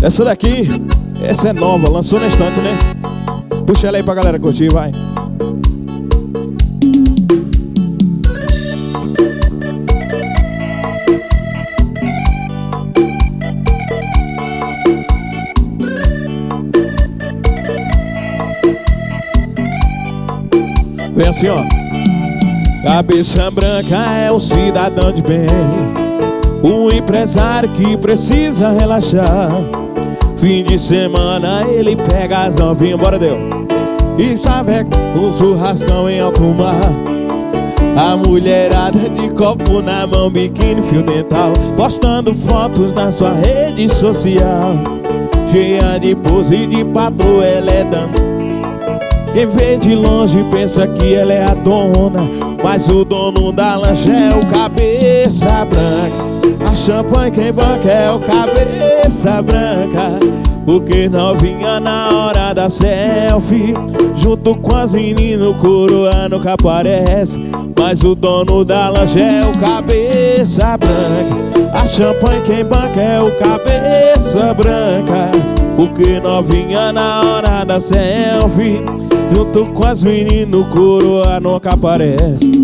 Essa daqui, essa é nova, lançou na estante, né? Puxa ela aí pra galera curtir, vai. Vem assim, ó. Cabeça branca é um cidadão de bem, um empresário que precisa relaxar. Fim de semana ele pega as novinhas, bora Deus, e sabe um churrascão em alto mar. A mulherada de copo na mão, biquíni, fio dental, postando fotos na sua rede social. Cheia de pose e de patroa, ela é dando. Quem vê de longe pensa que ela é a dona, mas o dono da lancha é o cabeça branca. A champanhe quem banca é o cabeça branca. Porque novinha na hora da selfie, junto com as meninas o coroa nunca aparece, mas o dono da lancha é o cabeça branca. A champanhe quem banca é o cabeça branca. Porque novinha na hora da selfie, junto com as meninas o coroa nunca aparece.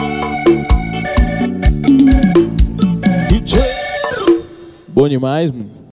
Bom demais, mano.